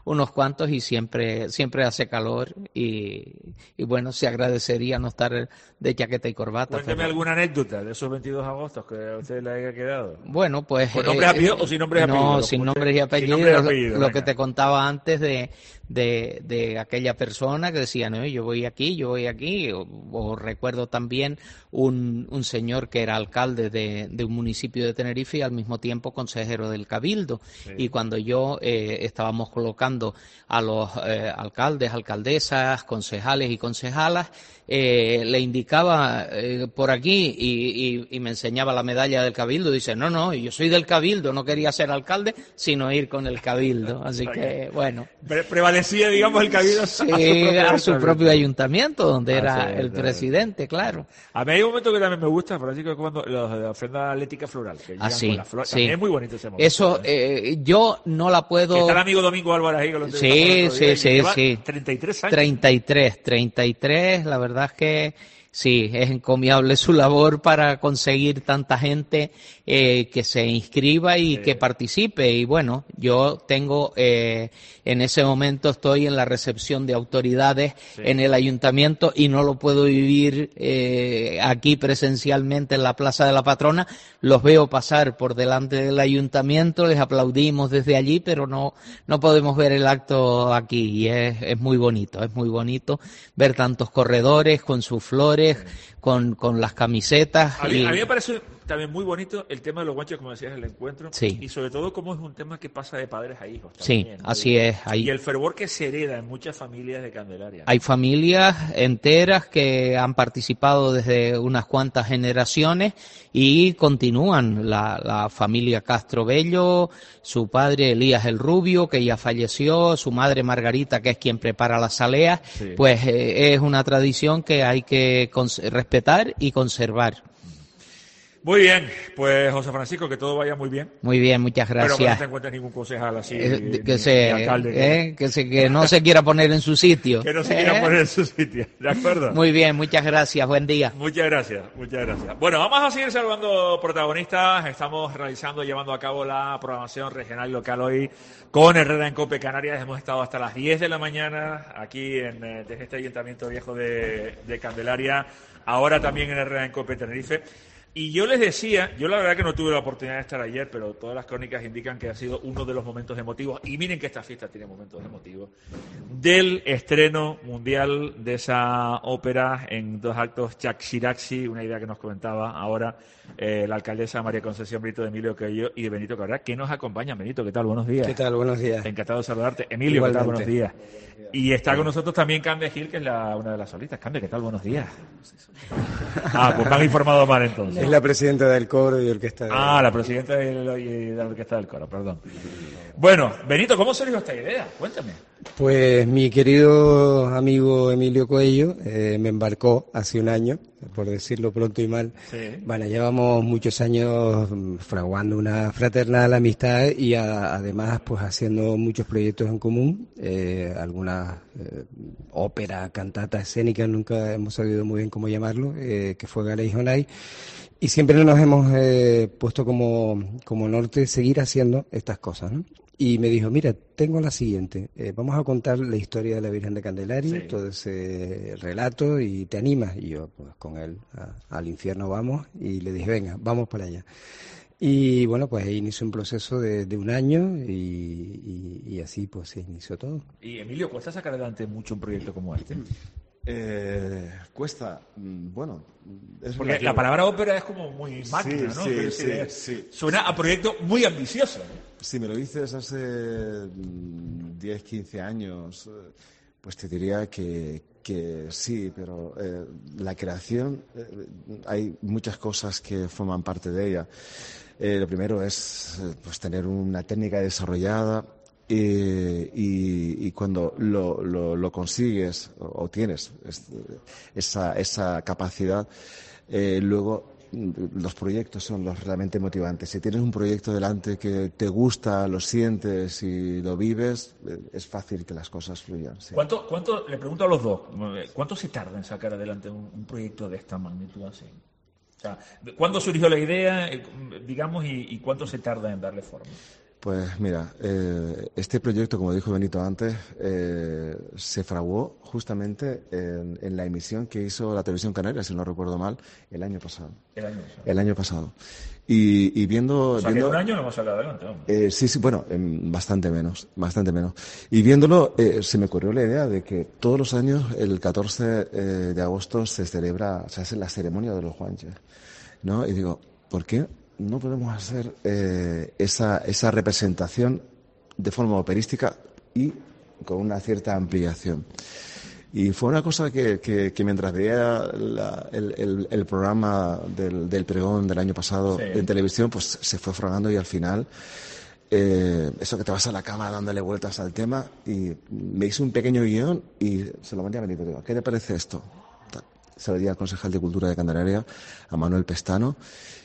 unos cuantos y siempre hace calor y bueno, se agradecería no estar de chaqueta y corbata. Cuénteme alguna anécdota de esos 22 agostos que a usted le haya quedado. Bueno, pues... ¿Con nombres y apellidos o sin nombres y apellidos? No, sin nombres y apellidos. Lo que te contaba antes de aquella persona que decía, no, yo voy aquí. O recuerdo también un señor que era alcalde de un municipio de Tenerife y al mismo tiempo consejero del Cabildo. Sí. Y cuando yo estábamos colocando a los alcaldes, alcaldesas, concejales y concejalas, le indicaba por aquí y me enseñaba la medalla del Cabildo. Dice, no, yo soy del Cabildo, no quería ser alcalde, sino ir con el Cabildo. Así que, bueno. Prevalecía, digamos, el Cabildo a su propio ayuntamiento, donde era el presidente, claro. A mí hay un momento que también me gusta, Francisco, es cuando los de la ofrenda atlética floral, que llegan con la flor. Sí. Es muy bonito ese momento. Eso, yo no la puedo... Está el amigo Domingo Álvarez ahí. Sí. 33 años. 33, la verdad es que sí, es encomiable su labor para conseguir tanta gente que se inscriba y que participe. Y bueno, yo tengo, en ese momento estoy en la recepción de autoridades en el ayuntamiento y no lo puedo vivir aquí presencialmente en la Plaza de la Patrona. Los veo pasar por delante del ayuntamiento, les aplaudimos desde allí, pero no podemos ver el acto aquí. Y es muy bonito ver tantos corredores con sus flores, con las camisetas. A mí me parece también muy bonito el tema de los guanches, como decías, el encuentro. Sí. Y sobre todo cómo es un tema que pasa de padres a hijos. También, sí, así es. Y el fervor que se hereda en muchas familias de Candelaria. Hay familias enteras que han participado desde unas cuantas generaciones y continúan. La familia Castro Bello, su padre Elías el Rubio, que ya falleció, su madre Margarita, que es quien prepara las saleas, pues es una tradición que hay que respetar y conservar. Muy bien, pues José Francisco, que todo vaya muy bien. Muy bien, muchas gracias. Pero que no te encuentres ningún concejal así, alcalde. Que no se quiera poner en su sitio. Que no se quiera poner en su sitio, ¿de acuerdo? Muy bien, muchas gracias, buen día. Muchas gracias. Bueno, vamos a seguir saludando protagonistas. Estamos llevando a cabo la programación regional y local hoy con Herrera en Cope Canarias. Hemos estado hasta las 10 de la mañana aquí desde este Ayuntamiento Viejo de Candelaria, ahora también en Herrera en Cope Tenerife. Y yo les decía, yo la verdad que no tuve la oportunidad de estar ayer, pero todas las crónicas indican que ha sido uno de los momentos emotivos, y miren que esta fiesta tiene momentos emotivos, del estreno mundial de esa ópera en 2 actos, Chaxiraxi, una idea que nos comentaba ahora la alcaldesa María Concesión Brito, de Emilio Coello y de Benito Cabrera, que nos acompañan. Benito, ¿qué tal? Buenos días. ¿Qué tal? Buenos días. Encantado de saludarte. Emilio, igualmente. ¿Qué tal? Buenos días. Y está con nosotros también Cande Gil, que es una de las solistas. Cande, ¿qué tal? Buenos días. Pues me han informado mal entonces. Es la presidenta del coro y orquesta. La presidenta de la orquesta del coro, perdón. Bueno, Benito, ¿cómo surgió esta idea? Cuéntame. Pues mi querido amigo Emilio Coello me embarcó hace un año, por decirlo pronto y mal. Sí. Bueno, llevamos muchos años fraguando una fraternal amistad y además pues haciendo muchos proyectos en común, algunas óperas, cantatas escénicas, nunca hemos sabido muy bien cómo llamarlo, que fue Galei Honai. Y siempre nos hemos puesto como norte seguir haciendo estas cosas, ¿no? Y me dijo, mira, tengo la siguiente, vamos a contar la historia de la Virgen de Candelaria, todo ese relato, y te animas. Y yo, pues con él, al infierno vamos, y le dije, venga, vamos para allá. Y bueno, pues ahí inició un proceso de un año y así pues se inició todo. Y Emilio, ¿cuesta sacar adelante mucho un proyecto como este? Cuesta, bueno, es porque la palabra ópera es como muy máquina, ¿no? Sí. Suena a proyecto muy ambicioso, ¿no? Si me lo dices hace 10, 15 años, pues te diría que sí, pero la creación, hay muchas cosas que forman parte de ella. Lo primero es pues tener una técnica desarrollada. Y cuando lo consigues o tienes esa capacidad, luego los proyectos son los realmente motivantes. Si tienes un proyecto delante que te gusta, lo sientes y lo vives, es fácil que las cosas fluyan. Sí. ¿Cuánto, le pregunto a los dos, cuánto se tarda en sacar adelante un proyecto de esta magnitud así? O sea, ¿cuándo surgió la idea, digamos, y cuánto se tarda en darle forma? Pues mira, este proyecto, como dijo Benito antes, se fraguó justamente en la emisión que hizo la Televisión Canaria, si no recuerdo mal, el año pasado. El año pasado. Y viendo... O sea, viendo, que en un año lo hemos sacado adelante, hombre. Sí, bueno, bastante menos. Y viéndolo, se me ocurrió la idea de que todos los años, el 14 de agosto, se hace la ceremonia de los Juanches, ¿no? Y digo, ¿por qué no podemos hacer esa representación de forma operística y con una cierta ampliación? Y fue una cosa que mientras veía el programa del pregón del año pasado en televisión, pues se fue fragando, y al final eso que te vas a la cama dándole vueltas al tema, y me hice un pequeño guión y se lo mandé a Benito. Digo, ¿qué te parece esto? Se lo di al concejal de Cultura de Candelaria, a Manuel Pestano,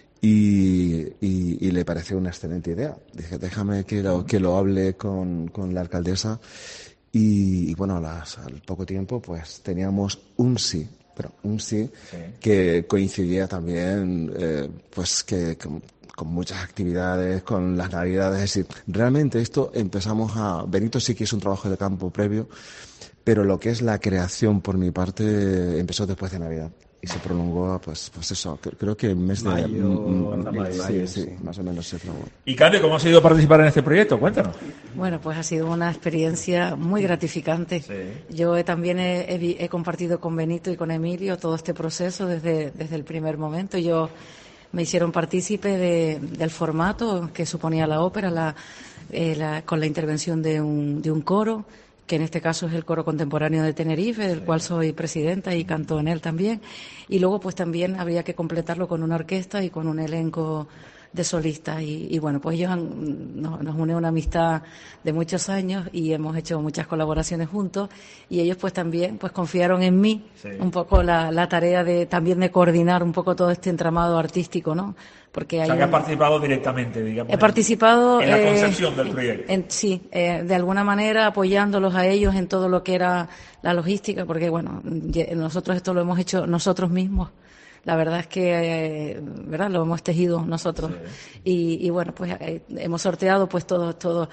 y le pareció una excelente idea. Dije, déjame que lo hable con la alcaldesa. Y bueno, al poco tiempo pues teníamos un sí que coincidía también pues que con muchas actividades, con las navidades. Es decir, realmente esto Benito sí que hizo un trabajo de campo previo, pero lo que es la creación por mi parte empezó después de Navidad y se prolongó, pues eso, creo que en mes de mayo, sí, más o menos se fraguó. Y Cande, ¿cómo ha sido participar en este proyecto? Cuéntanos. Bueno, pues ha sido una experiencia muy gratificante. Sí. Yo también he compartido con Benito y con Emilio todo este proceso desde el primer momento. Me hicieron partícipe del formato que suponía la ópera, con la intervención de un coro, que en este caso es el Coro Contemporáneo de Tenerife, del cual soy presidenta y canto en él también. Y luego pues también habría que completarlo con una orquesta y con un elenco de solistas. Y bueno, pues ellos nos une una amistad de muchos años y hemos hecho muchas colaboraciones juntos, y ellos pues también pues confiaron en mí un poco la tarea de coordinar un poco todo este entramado artístico, ¿no? Porque que has participado directamente, digamos. He participado en la concepción del proyecto. De alguna manera apoyándolos a ellos en todo lo que era la logística, porque bueno, nosotros esto lo hemos hecho nosotros mismos. La verdad es que lo hemos tejido nosotros. Sí. Y bueno, pues hemos sorteado pues todo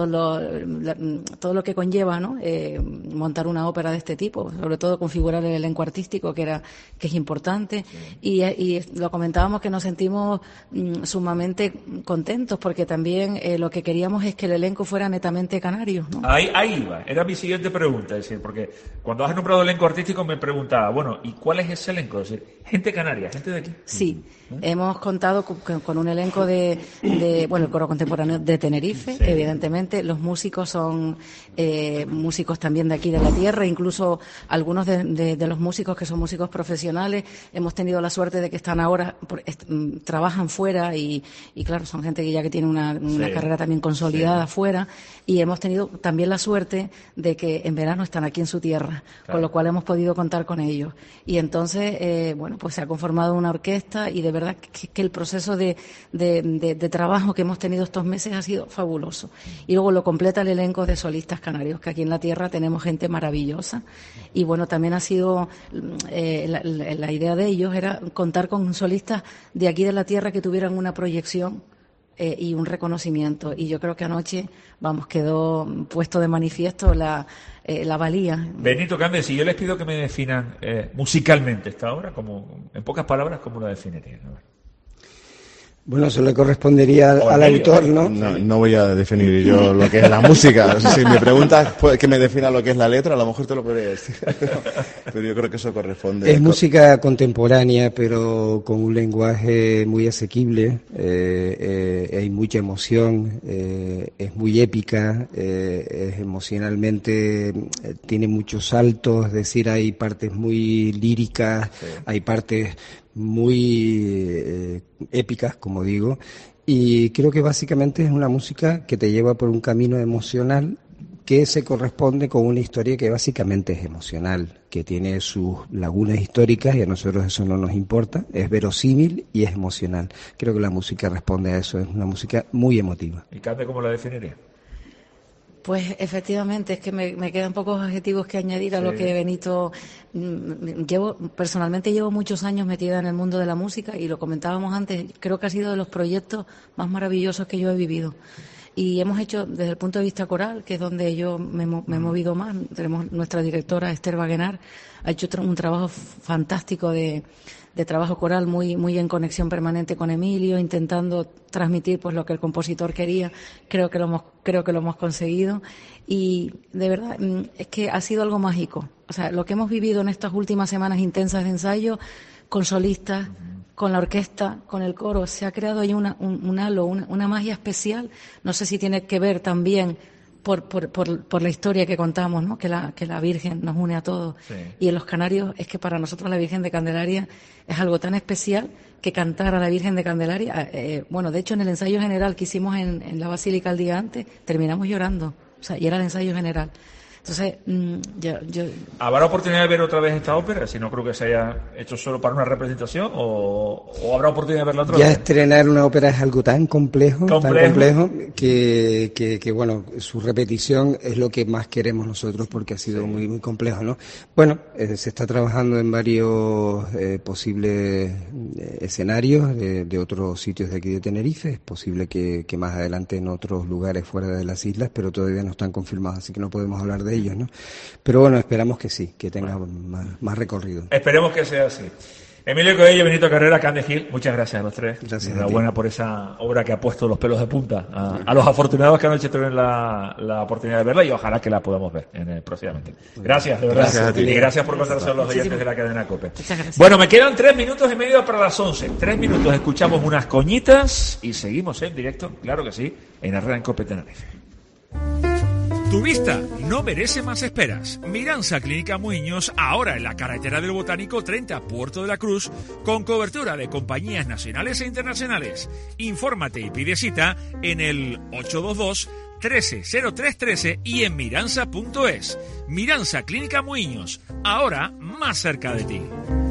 lo que conlleva, ¿no? Montar una ópera de este tipo, sobre todo configurar el elenco artístico que es importante. Sí. Y lo comentábamos, que nos sentimos sumamente contentos, porque también lo que queríamos es que el elenco fuera netamente canario, ¿no? Ahí iba, era mi siguiente pregunta, es decir, porque cuando has nombrado elenco artístico me preguntaba, bueno, ¿y cuál es ese elenco? Es decir, gente canaria, gente de aquí. Sí, hemos contado con un elenco el Coro Contemporáneo de Tenerife, sí. Evidentemente. Los músicos son músicos también de aquí de la tierra, incluso algunos de los músicos que son músicos profesionales. Hemos tenido la suerte de que están ahora, trabajan fuera y claro, son gente que tiene una carrera también consolidada fuera, y hemos tenido también la suerte de que en verano están aquí en su tierra, claro. Con lo cual hemos podido contar con ellos. Y entonces, pues se ha conformado una orquesta, y de verdad que el proceso de trabajo que hemos tenido estos meses ha sido fabuloso. Y luego lo completa el elenco de solistas canarios, que aquí en la tierra tenemos gente maravillosa. Y bueno, también ha sido la idea de ellos era contar con solistas de aquí de la tierra que tuvieran una proyección y un reconocimiento. Y yo creo que anoche, quedó puesto de manifiesto la valía. Benito, Cande, si yo les pido que me definan musicalmente esta obra, en pocas palabras, ¿cómo la definirían? Bueno, eso le correspondería al autor, ¿no? No voy a definir yo lo que es la música. Si me preguntas que me defina lo que es la letra, a lo mejor te lo podría decir. Pero yo creo que eso corresponde. Es música contemporánea, pero con un lenguaje muy asequible. Hay mucha emoción, es muy épica, es emocionalmente, tiene muchos saltos, es decir, hay partes muy líricas, sí. Hay partes muy épicas, como digo, y creo que básicamente es una música que te lleva por un camino emocional que se corresponde con una historia que básicamente es emocional, que tiene sus lagunas históricas, y a nosotros eso no nos importa, es verosímil y es emocional. Creo que la música responde a eso, es una música muy emotiva. ¿Y Cande, cómo la definiría? Pues efectivamente, es que me quedan pocos adjetivos que añadir a lo que Benito. Personalmente llevo muchos años metida en el mundo de la música, y lo comentábamos antes, creo que ha sido de los proyectos más maravillosos que yo he vivido. y hemos hecho desde el punto de vista coral, que es donde yo me he movido más. Tenemos nuestra directora Esther Wagenar, ha hecho un trabajo fantástico de trabajo coral muy en conexión permanente con Emilio, intentando transmitir pues lo que el compositor quería. Creo que lo hemos conseguido, y de verdad es que ha sido algo mágico. O sea, lo que hemos vivido en estas últimas semanas intensas de ensayo con solistas, con la orquesta, con el coro, se ha creado ahí un halo, una magia especial. No sé si tiene que ver también por la historia que contamos, ¿no? Que la Virgen nos une a todos. Sí. Y en los Canarios es que para nosotros la Virgen de Candelaria es algo tan especial que cantar a la Virgen de Candelaria, bueno, de hecho en el ensayo general que hicimos en la Basílica el día antes, terminamos llorando, o sea, y era el ensayo general. Entonces, ¿habrá oportunidad de ver otra vez esta ópera? Si no creo que se haya hecho solo para una representación, o habrá oportunidad de verla otra vez. Ya estrenar una ópera es algo tan complejo que bueno, su repetición es lo que más queremos nosotros, porque ha sido muy complejo, ¿no? Bueno, se está trabajando en varios posibles escenarios de otros sitios de aquí de Tenerife. Es posible que más adelante en otros lugares fuera de las islas, pero todavía no están confirmados, así que no podemos hablar de ellos, ¿no? Pero bueno, esperamos que sí, que tenga más recorrido. Esperemos que sea así. Emilio Coello, Benito Carrera, Cande Gil, muchas gracias a los tres. Gracias. Enhorabuena por esa obra que ha pusto los pelos de punta a los afortunados que anoche tuvieron la oportunidad de verla, y ojalá que la podamos ver próximamente. Gracias, de verdad. Gracias a ti. Y gracias por contarse a los oyentes de la cadena COPE. Bueno, me quedan 3 minutos y medio para las 11. 3 minutos, escuchamos unas coñitas y seguimos en directo, claro que sí, en Herrera en COPE Tenerife. Tu vista no merece más esperas. Miranza Clínica Muiños, ahora en la carretera del Botánico 30, Puerto de la Cruz, con cobertura de compañías nacionales e internacionales. Infórmate y pide cita en el 822 130313 y en miranza.es. Miranza Clínica Muiños, ahora más cerca de ti.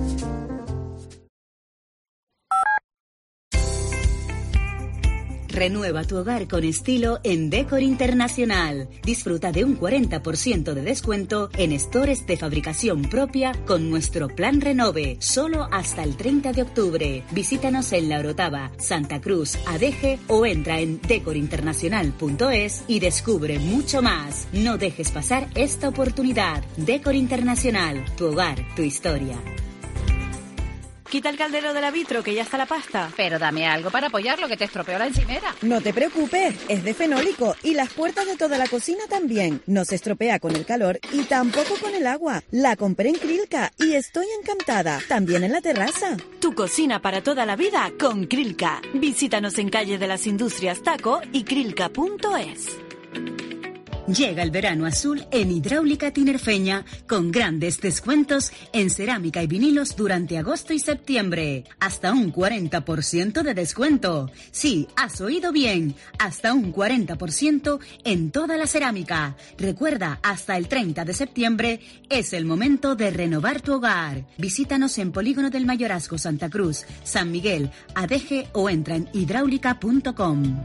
Renueva tu hogar con estilo en Decor Internacional. Disfruta de un 40% de descuento en stores de fabricación propia con nuestro plan Renove, solo hasta el 30 de octubre. Visítanos en La Orotava, Santa Cruz, Adeje o entra en decorinternacional.es y descubre mucho más. No dejes pasar esta oportunidad. Decor Internacional, tu hogar, tu historia. Quita el caldero de la vitro, que ya está la pasta. Pero dame algo para apoyarlo, que te estropeó la encimera. No te preocupes, es de fenólico y las puertas de toda la cocina también. No se estropea con el calor y tampoco con el agua. La compré en Krilka y estoy encantada. También en la terraza. Tu cocina para toda la vida con Krilka. Visítanos en Calle de las Industrias Taco y krilka.es. Llega el verano azul en Hidráulica Tinerfeña con grandes descuentos en cerámica y vinilos durante agosto y septiembre. Hasta un 40% de descuento. Sí, has oído bien. Hasta un 40% en toda la cerámica. Recuerda, hasta el 30 de septiembre es el momento de renovar tu hogar. Visítanos en Polígono del Mayorazgo, Santa Cruz, San Miguel, Adeje o entra en hidráulica.com.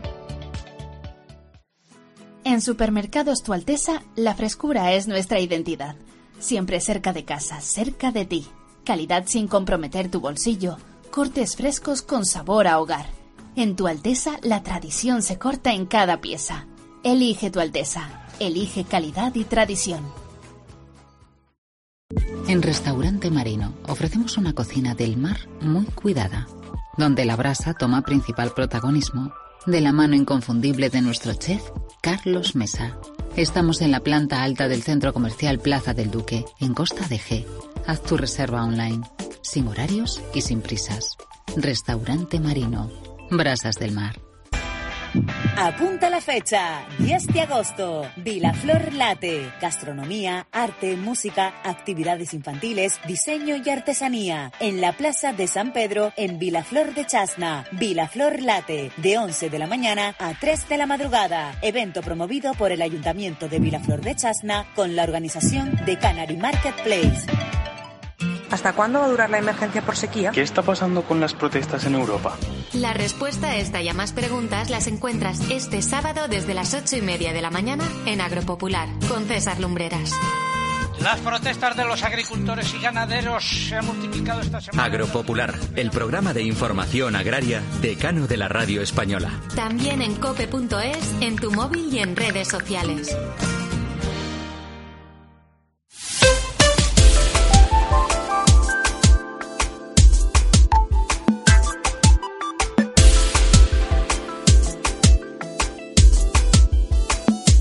En Supermercados Tu Alteza, la frescura es nuestra identidad. Siempre cerca de casa, cerca de ti. Calidad sin comprometer tu bolsillo. Cortes frescos con sabor a hogar. En Tu Alteza, la tradición se corta en cada pieza. Elige Tu Alteza. Elige calidad y tradición. En Restaurante Marino ofrecemos una cocina del mar muy cuidada, donde la brasa toma principal protagonismo, de la mano inconfundible de nuestro chef, Carlos Mesa. Estamos en la planta alta del Centro Comercial Plaza del Duque, en Costa de G. Haz tu reserva online, sin horarios y sin prisas. Restaurante Marino, Brasas del Mar. Apunta la fecha, 10 de agosto, Vilaflor Late, gastronomía, arte, música, actividades infantiles, diseño y artesanía, en la Plaza de San Pedro, en Vilaflor de Chasna. Vilaflor Late, de 11 de la mañana a 3 de la madrugada, evento promovido por el Ayuntamiento de Vilaflor de Chasna con la organización de Canary Marketplace. ¿Hasta cuándo va a durar la emergencia por sequía? ¿Qué está pasando con las protestas en Europa? La respuesta a esta y a más preguntas las encuentras este sábado desde las 8:30 de la mañana en Agropopular, con César Lumbreras. Las protestas de los agricultores y ganaderos se han multiplicado esta semana. Agropopular, el programa de información agraria decano de la radio española. También en cope.es, en tu móvil y en redes sociales.